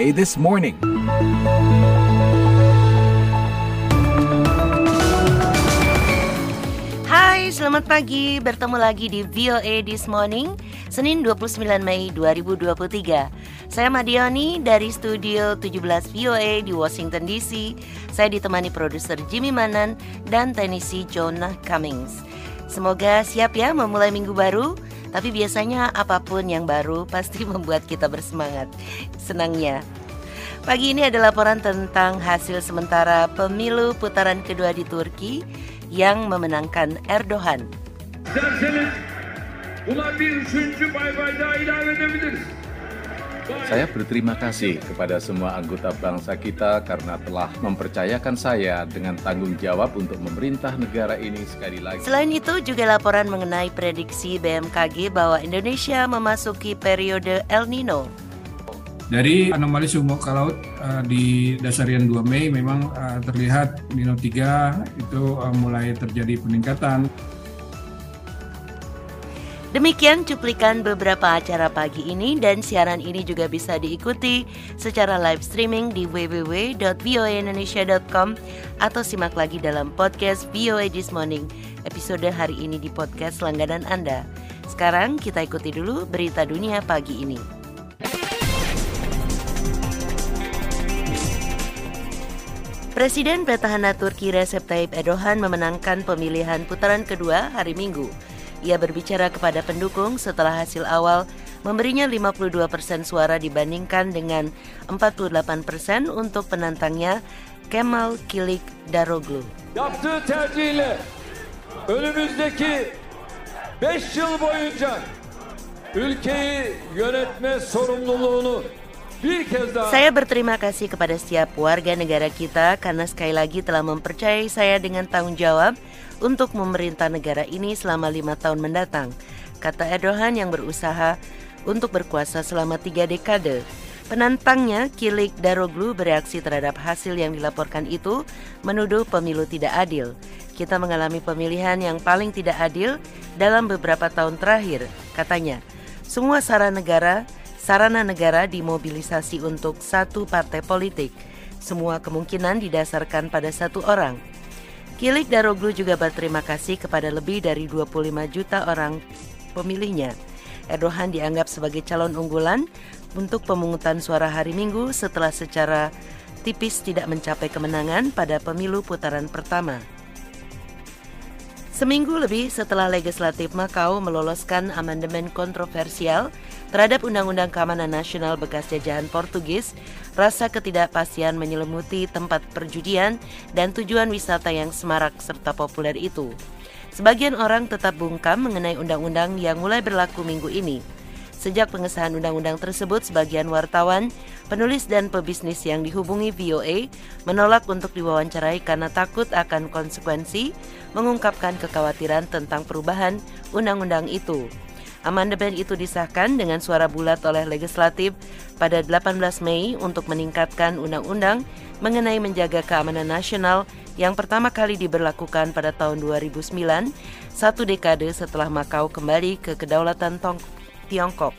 VOA This Morning. Hai, selamat pagi. Bertemu lagi di VOA This Morning, Senin 29 Mei 2023. Saya Madioni dari Studio 17 VOA di Washington DC. Saya ditemani produser Jimmy Manan dan teknisi Jonah Cummings. Semoga siap ya memulai minggu baru. Tapi biasanya apapun yang baru pasti membuat kita bersemangat. Senangnya. Pagi ini ada laporan tentang hasil sementara pemilu putaran kedua di Turki yang memenangkan Erdogan. Saya berterima kasih kepada semua anggota bangsa kita karena telah mempercayakan saya dengan tanggung jawab untuk memerintah negara ini sekali lagi. Selain itu juga laporan mengenai prediksi BMKG bahwa Indonesia memasuki periode El Nino. Dari anomali suhu muka laut di dasarian 2 Mei memang terlihat Nino 3 itu mulai terjadi peningkatan. Demikian cuplikan beberapa acara pagi ini dan siaran ini juga bisa diikuti secara live streaming di www.voaindonesia.com atau simak lagi dalam podcast VOA This Morning episode hari ini di podcast langganan Anda. Sekarang kita ikuti dulu berita dunia pagi ini. Presiden petahana Turki Recep Tayyip Erdogan memenangkan pemilihan putaran kedua hari Minggu. Ia berbicara kepada pendukung setelah hasil awal memberinya 52% suara dibandingkan dengan 48% untuk penantangnya Kemal Kılıçdaroğlu. Yaptığı tercihle önümüzdeki 5 yıl boyunca ülkeyi yönetme sorumluluğunu bir kez daha... Saya berterima kasih kepada setiap warga negara kita karena sekali lagi telah mempercayai saya dengan tanggung jawab untuk memerintah negara ini selama 5 tahun mendatang, kata Erdogan yang berusaha untuk berkuasa selama 3 dekade. Penantangnya, Kılıçdaroğlu bereaksi terhadap hasil yang dilaporkan itu, menuduh pemilu tidak adil. Kita mengalami pemilihan yang paling tidak adil dalam beberapa tahun terakhir, katanya. Semua sarana negara dimobilisasi untuk satu partai politik. Semua kemungkinan didasarkan pada satu orang. Kılıçdaroğlu juga berterima kasih kepada lebih dari 25 juta orang pemilihnya. Erdogan dianggap sebagai calon unggulan untuk pemungutan suara hari Minggu setelah secara tipis tidak mencapai kemenangan pada pemilu putaran pertama. Seminggu lebih setelah Legislatif Makau meloloskan amandemen kontroversial terhadap Undang-Undang Keamanan Nasional bekas jajahan Portugis, rasa ketidakpastian menyelimuti tempat perjudian dan tujuan wisata yang semarak serta populer itu. Sebagian orang tetap bungkam mengenai undang-undang yang mulai berlaku minggu ini. Sejak pengesahan undang-undang tersebut, sebagian wartawan, penulis dan pebisnis yang dihubungi VOA menolak untuk diwawancarai karena takut akan konsekuensi, mengungkapkan kekhawatiran tentang perubahan undang-undang itu. Amandemen itu disahkan dengan suara bulat oleh legislatif pada 18 Mei untuk meningkatkan undang-undang mengenai menjaga keamanan nasional yang pertama kali diberlakukan pada tahun 2009, 1 dekade setelah Makau kembali ke kedaulatan Tiongkok.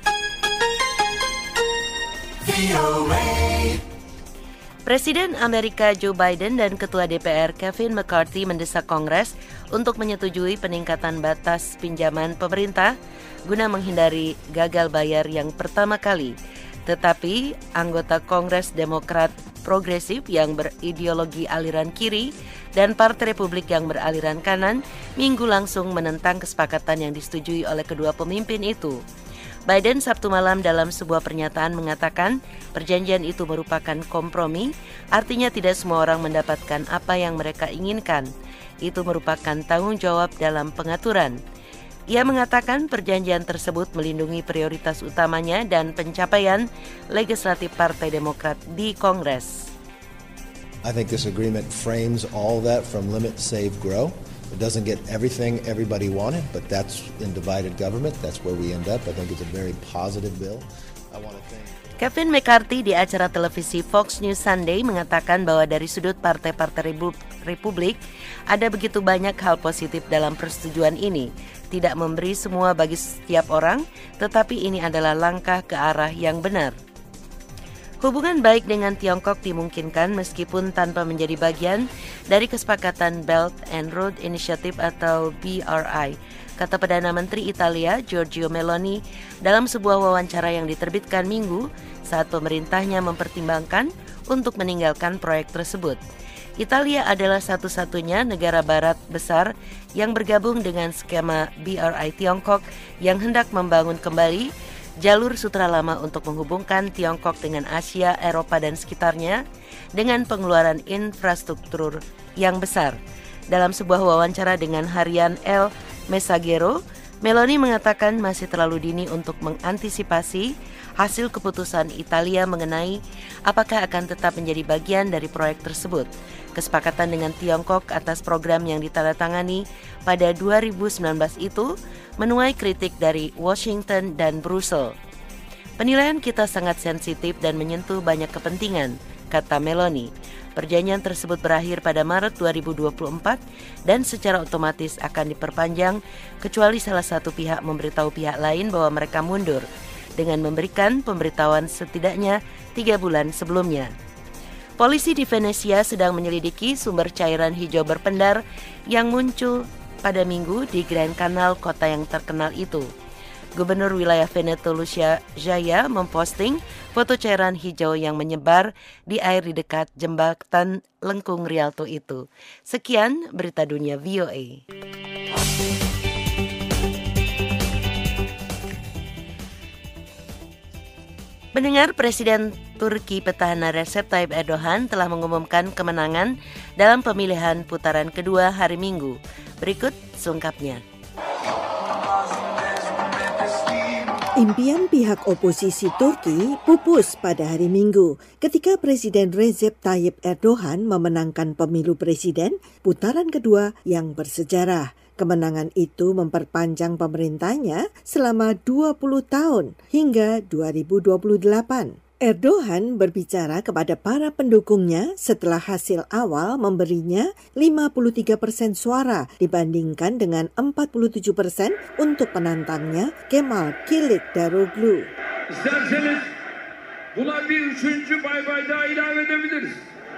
Presiden Amerika Joe Biden dan Ketua DPR Kevin McCarthy mendesak Kongres untuk menyetujui peningkatan batas pinjaman pemerintah guna menghindari gagal bayar yang pertama kali. Tetapi anggota Kongres Demokrat Progresif yang berideologi aliran kiri dan Partai Republik yang beraliran kanan Minggu langsung menentang kesepakatan yang disetujui oleh kedua pemimpin itu. Biden Sabtu malam dalam sebuah pernyataan mengatakan perjanjian itu merupakan kompromi, artinya tidak semua orang mendapatkan apa yang mereka inginkan. Itu merupakan tanggung jawab dalam pengaturan. Ia mengatakan perjanjian tersebut melindungi prioritas utamanya dan pencapaian legislatif Partai Demokrat di Kongres. I think this agreement frames all that from limit, save, grow. It doesn't get everything everybody wanted, but that's in divided government. That's where we end up. I think it's a very positive bill. I want to thank Kevin McCarthy di acara televisi Fox News Sunday mengatakan bahwa dari sudut partai-partai Republik ada begitu banyak hal positif dalam persetujuan ini. Tidak memberi semua bagi setiap orang, tetapi ini adalah langkah ke arah yang benar. Hubungan baik dengan Tiongkok dimungkinkan meskipun tanpa menjadi bagian dari kesepakatan Belt and Road Initiative atau BRI, kata Perdana Menteri Italia Giorgia Meloni dalam sebuah wawancara yang diterbitkan Minggu saat pemerintahnya mempertimbangkan untuk meninggalkan proyek tersebut. Italia adalah satu-satunya negara barat besar yang bergabung dengan skema BRI Tiongkok yang hendak membangun kembali jalur sutra lama untuk menghubungkan Tiongkok dengan Asia, Eropa, dan sekitarnya dengan pengeluaran infrastruktur yang besar. Dalam sebuah wawancara dengan harian El Messaggero, Meloni mengatakan masih terlalu dini untuk mengantisipasi hasil keputusan Italia mengenai apakah akan tetap menjadi bagian dari proyek tersebut. Kesepakatan dengan Tiongkok atas program yang ditandatangani pada 2019 itu menuai kritik dari Washington dan Brussels. Penilaian kita sangat sensitif dan menyentuh banyak kepentingan, kata Meloni. Perjanjian tersebut berakhir pada Maret 2024 dan secara otomatis akan diperpanjang kecuali salah satu pihak memberitahu pihak lain bahwa mereka mundur dengan memberikan pemberitahuan setidaknya 3 bulan sebelumnya. Polisi di Venesia sedang menyelidiki sumber cairan hijau berpendar yang muncul pada Minggu di Grand Canal, kota yang terkenal itu. Gubernur wilayah Veneto Lucia Jaya memposting foto cairan hijau yang menyebar di air di dekat jembatan Lengkung Rialto itu. Sekian berita dunia VOA. Mendengar Presiden Turki petahana Recep Tayyip Erdogan telah mengumumkan kemenangan dalam pemilihan putaran kedua hari Minggu. Berikut selengkapnya. Impian pihak oposisi Turki pupus pada hari Minggu ketika Presiden Recep Tayyip Erdogan memenangkan pemilu presiden putaran kedua yang bersejarah. Kemenangan itu memperpanjang pemerintahnya selama 20 tahun hingga 2028. Erdogan berbicara kepada para pendukungnya setelah hasil awal memberinya 53% suara dibandingkan dengan 47% untuk penantangnya Kemal Kılıçdaroğlu. İsterseniz buna bir üçüncü bay daha ilave edebiliriz.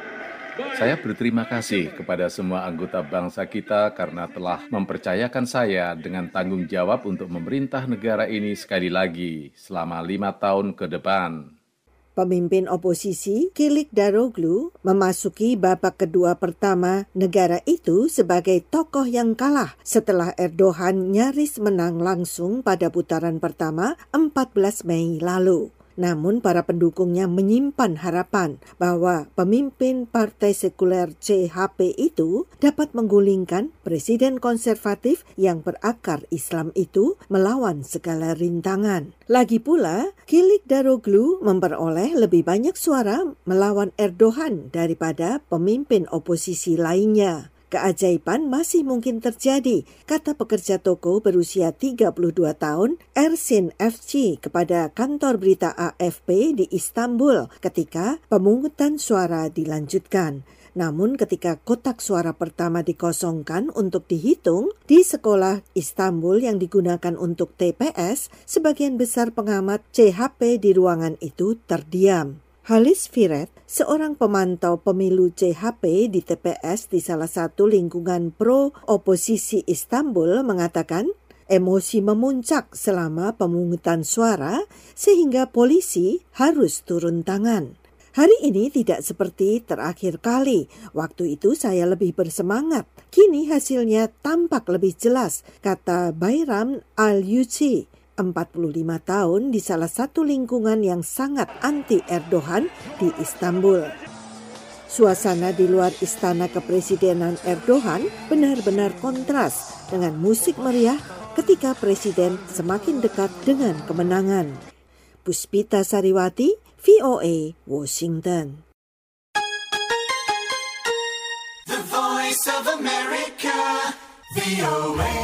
Saya berterima kasih kepada semua anggota bangsa kita karena telah mempercayakan saya dengan tanggung jawab untuk memerintah negara ini sekali lagi selama 5 tahun ke depan. Pemimpin oposisi Kılıçdaroğlu memasuki babak kedua pertama negara itu sebagai tokoh yang kalah setelah Erdogan nyaris menang langsung pada putaran pertama 14 Mei lalu. Namun para pendukungnya menyimpan harapan bahwa pemimpin Partai Sekuler CHP itu dapat menggulingkan presiden konservatif yang berakar Islam itu melawan segala rintangan. Lagi pula, Kılıçdaroğlu memperoleh lebih banyak suara melawan Erdogan daripada pemimpin oposisi lainnya. Keajaiban masih mungkin terjadi, kata pekerja toko berusia 32 tahun, Ersin Efci kepada kantor berita AFP di Istanbul ketika pemungutan suara dilanjutkan. Namun ketika kotak suara pertama dikosongkan untuk dihitung di sekolah Istanbul yang digunakan untuk TPS, sebagian besar pengamat CHP di ruangan itu terdiam. Halis Firet, seorang pemantau pemilu CHP di TPS di salah satu lingkungan pro-oposisi Istanbul mengatakan, emosi memuncak selama pemungutan suara sehingga polisi harus turun tangan. Hari ini tidak seperti terakhir kali. Waktu itu saya lebih bersemangat. Kini hasilnya tampak lebih jelas, kata Bayram Al-Yuci, 45 tahun di salah satu lingkungan yang sangat anti Erdogan di Istanbul. Suasana di luar istana kepresidenan Erdogan benar-benar kontras dengan musik meriah ketika presiden semakin dekat dengan kemenangan. Puspita Sariwati, VOA, Washington. The Voice of America, VOA.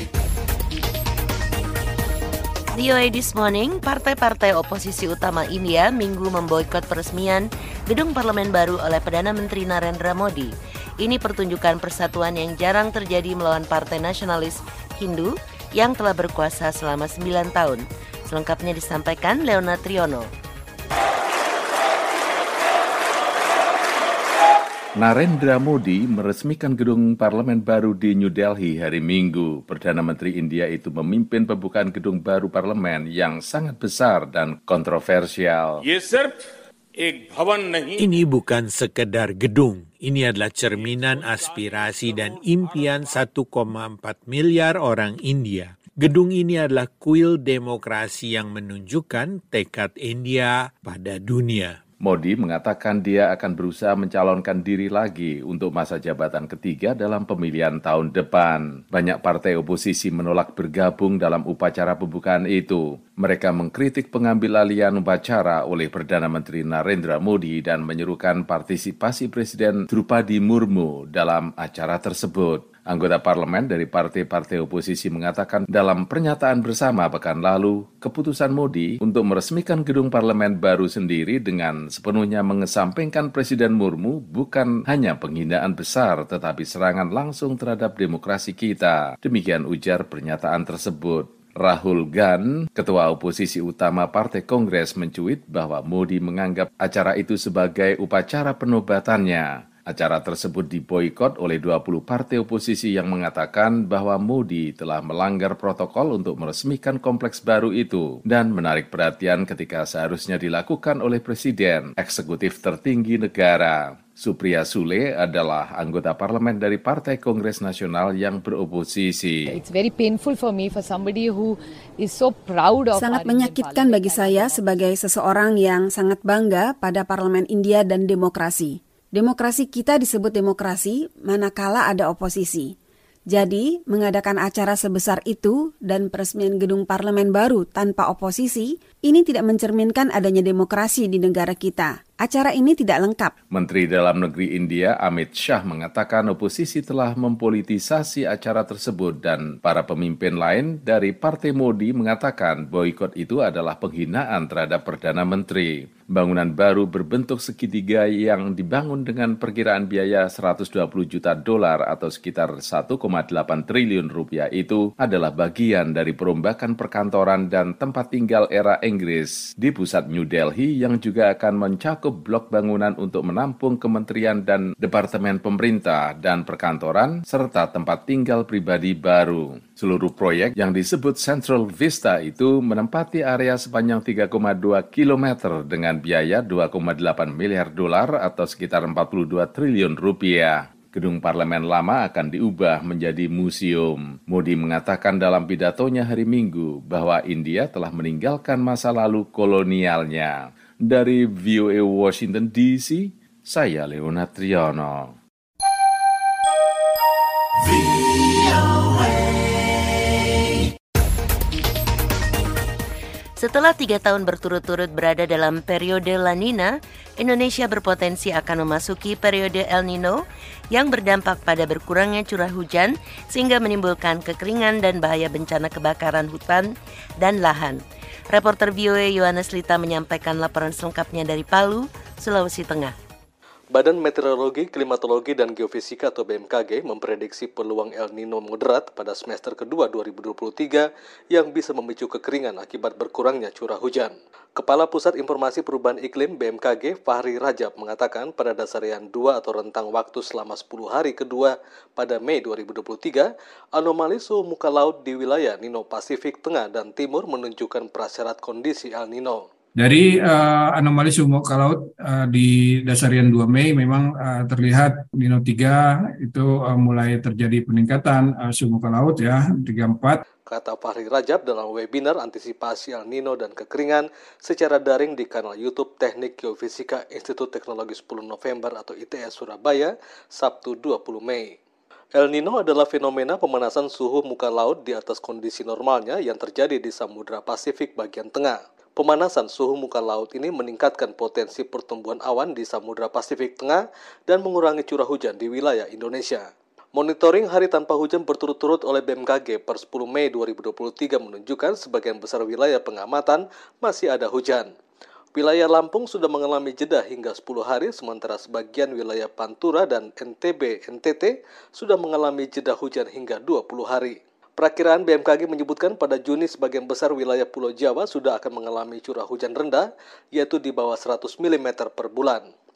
VOA This Morning, partai-partai oposisi utama India Minggu memboikot peresmian gedung parlemen baru oleh Perdana Menteri Narendra Modi. Ini pertunjukan persatuan yang jarang terjadi melawan partai nasionalis Hindu yang telah berkuasa selama 9 tahun. Selengkapnya disampaikan Leona Triono. Narendra Modi meresmikan gedung parlemen baru di New Delhi hari Minggu. Perdana Menteri India itu memimpin pembukaan gedung baru parlemen yang sangat besar dan kontroversial. Ini bukan sekedar gedung. Ini adalah cerminan aspirasi dan impian 1,4 miliar orang India. Gedung ini adalah kuil demokrasi yang menunjukkan tekad India pada dunia. Modi mengatakan dia akan berusaha mencalonkan diri lagi untuk masa jabatan ketiga dalam pemilihan tahun depan. Banyak partai oposisi menolak bergabung dalam upacara pembukaan itu. Mereka mengkritik pengambil alihan upacara oleh Perdana Menteri Narendra Modi dan menyerukan partisipasi Presiden Drupadi Murmu dalam acara tersebut. Anggota parlemen dari partai-partai oposisi mengatakan dalam pernyataan bersama pekan lalu, keputusan Modi untuk meresmikan gedung parlemen baru sendiri dengan sepenuhnya mengesampingkan Presiden Murmu bukan hanya penghinaan besar tetapi serangan langsung terhadap demokrasi kita. Demikian ujar pernyataan tersebut. Rahul Gandhi, ketua oposisi utama Partai Kongres, mencuit bahwa Modi menganggap acara itu sebagai upacara penobatannya. Acara tersebut diboikot oleh 20 partai oposisi yang mengatakan bahwa Modi telah melanggar protokol untuk meresmikan kompleks baru itu dan menarik perhatian ketika seharusnya dilakukan oleh Presiden, eksekutif tertinggi negara. Supriya Sule adalah anggota parlemen dari Partai Kongres Nasional yang beroposisi. Sangat menyakitkan bagi saya sebagai seseorang yang sangat bangga pada parlemen India dan demokrasi. Demokrasi kita disebut demokrasi manakala ada oposisi. Jadi, mengadakan acara sebesar itu dan peresmian gedung parlemen baru tanpa oposisi, ini tidak mencerminkan adanya demokrasi di negara kita. Acara ini tidak lengkap. Menteri Dalam Negeri India Amit Shah mengatakan oposisi telah mempolitisasi acara tersebut dan para pemimpin lain dari Partai Modi mengatakan boikot itu adalah penghinaan terhadap Perdana Menteri. Bangunan baru berbentuk segitiga yang dibangun dengan perkiraan biaya $120 juta atau sekitar 1,8 triliun rupiah itu adalah bagian dari perombakan perkantoran dan tempat tinggal era Inggris di pusat New Delhi yang juga akan mencakup blok bangunan untuk menampung kementerian dan departemen pemerintah dan perkantoran serta tempat tinggal pribadi baru. Seluruh proyek yang disebut Central Vista itu menempati area sepanjang 3,2 km dengan biaya $2,8 miliar atau sekitar 42 triliun rupiah. Gedung parlemen lama akan diubah menjadi museum. Modi mengatakan dalam pidatonya hari Minggu bahwa India telah meninggalkan masa lalu kolonialnya. Dari VOA Washington DC, saya Leonard Triono. Setelah 3 tahun berturut-turut berada dalam periode La Nina, Indonesia berpotensi akan memasuki periode El Nino yang berdampak pada berkurangnya curah hujan sehingga menimbulkan kekeringan dan bahaya bencana kebakaran hutan dan lahan. Reporter VOA Yohanes Lita menyampaikan laporan selengkapnya dari Palu, Sulawesi Tengah. Badan Meteorologi, Klimatologi, dan Geofisika atau BMKG memprediksi peluang El Nino moderat pada semester kedua 2023 yang bisa memicu kekeringan akibat berkurangnya curah hujan. Kepala Pusat Informasi Perubahan Iklim BMKG, Fahri Rajab, mengatakan pada dasarian 2 atau rentang waktu selama 10 hari kedua pada Mei 2023, anomali suhu muka laut di wilayah Nino Pasifik Tengah dan Timur menunjukkan prasyarat kondisi El Nino. Dari anomali suhu muka laut di dasarian 2 Mei memang terlihat Nino 3 itu mulai terjadi peningkatan suhu muka laut ya, 34. Kata Fahri Rajab dalam webinar antisipasi El Nino dan kekeringan secara daring di kanal YouTube Teknik Geofisika Institut Teknologi 10 November atau ITS Surabaya, Sabtu 20 Mei. El Nino adalah fenomena pemanasan suhu muka laut di atas kondisi normalnya yang terjadi di Samudra Pasifik bagian tengah. Pemanasan suhu muka laut ini meningkatkan potensi pertumbuhan awan di Samudra Pasifik Tengah dan mengurangi curah hujan di wilayah Indonesia. Monitoring hari tanpa hujan berturut-turut oleh BMKG per 10 Mei 2023 menunjukkan sebagian besar wilayah pengamatan masih ada hujan. Wilayah Lampung sudah mengalami jeda hingga 10 hari, sementara sebagian wilayah Pantura dan NTB/NTT sudah mengalami jeda hujan hingga 20 hari. Perakiraan BMKG menyebutkan pada Juni sebagian besar wilayah Pulau Jawa sudah akan mengalami curah hujan rendah, yaitu di bawah 100 mm per bulan.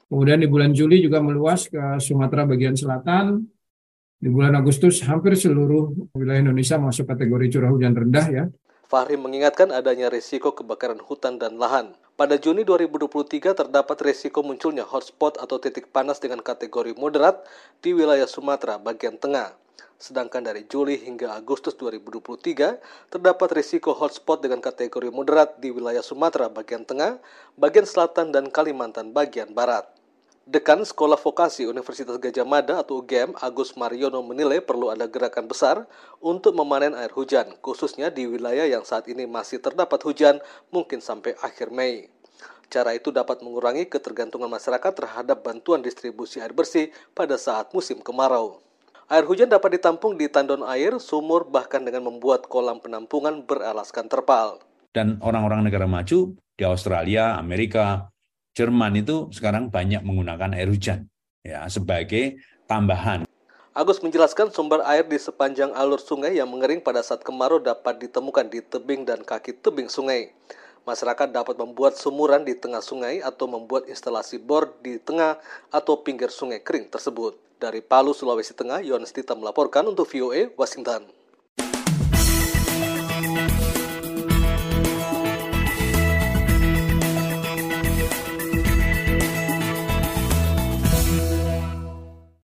Kemudian di bulan Juli juga meluas ke Sumatera bagian selatan. Di bulan Agustus hampir seluruh wilayah Indonesia masuk kategori curah hujan rendah ya. Fahri mengingatkan adanya risiko kebakaran hutan dan lahan. Pada Juni 2023 terdapat risiko munculnya hotspot atau titik panas dengan kategori moderat di wilayah Sumatera bagian tengah. Sedangkan dari Juli hingga Agustus 2023 terdapat risiko hotspot dengan kategori moderat di wilayah Sumatera bagian tengah, bagian selatan, dan Kalimantan bagian barat. Dekan Sekolah Vokasi Universitas Gadjah Mada atau UGM, Agus Mariono menilai perlu ada gerakan besar untuk memanen air hujan, khususnya di wilayah yang saat ini masih terdapat hujan mungkin sampai akhir Mei. Cara itu dapat mengurangi ketergantungan masyarakat terhadap bantuan distribusi air bersih pada saat musim kemarau. Air hujan dapat ditampung di tandon air, sumur, bahkan dengan membuat kolam penampungan beralaskan terpal. Dan orang-orang negara maju di Australia, Amerika, Jerman itu sekarang banyak menggunakan air hujan ya sebagai tambahan. Agus menjelaskan sumber air di sepanjang alur sungai yang mengering pada saat kemarau dapat ditemukan di tebing dan kaki tebing sungai. Masyarakat dapat membuat sumuran di tengah sungai atau membuat instalasi bor di tengah atau pinggir sungai kering tersebut. Dari Palu, Sulawesi Tengah, Yohanes Dita melaporkan untuk VOA Washington.